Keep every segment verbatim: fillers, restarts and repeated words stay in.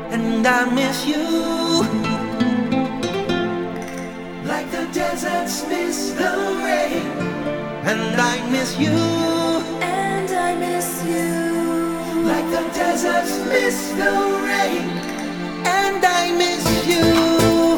and I miss you like the deserts miss the rain, and I miss you, and I miss you like the deserts miss the rain, and I miss you.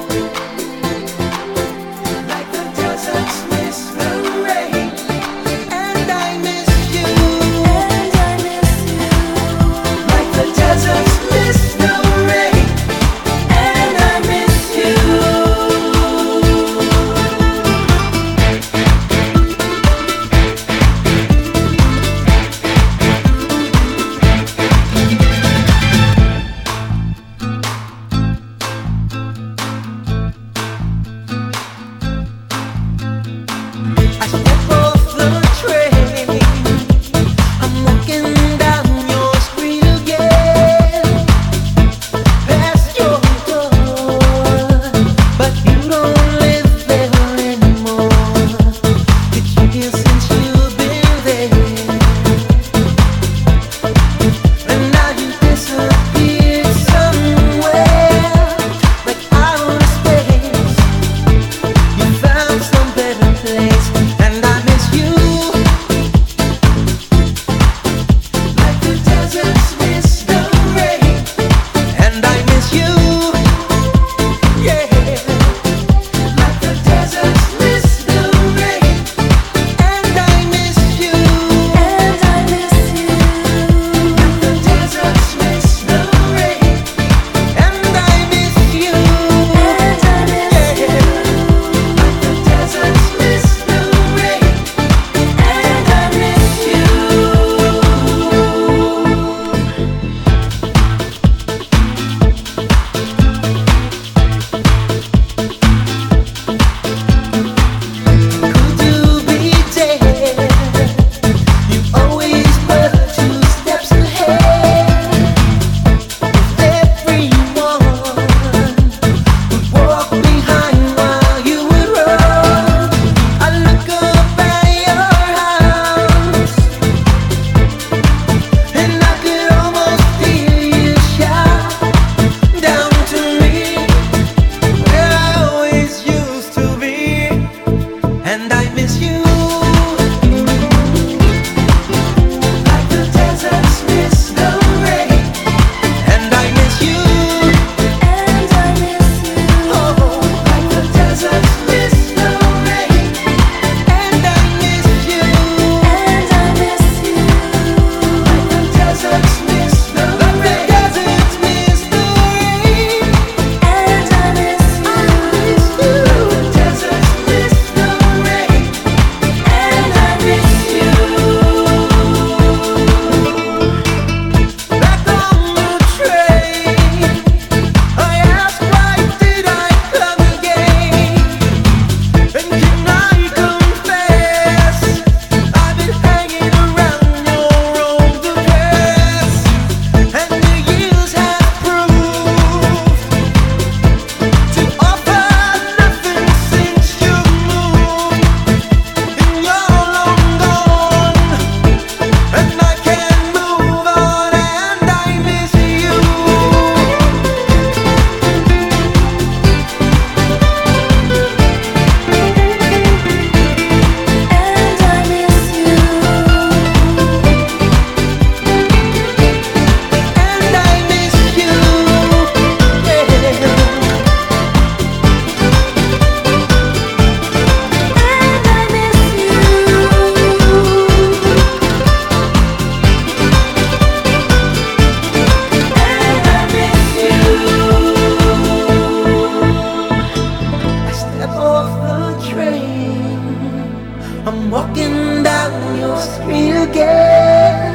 I'm walking down your street again,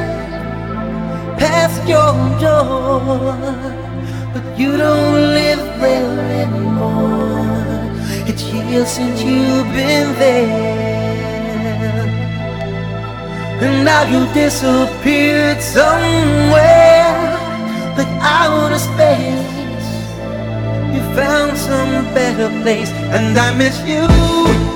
past your door, but you don't live there anymore. It's years since you've been there, and now you disappeared somewhere, like outer space. You found some better place, and I miss you.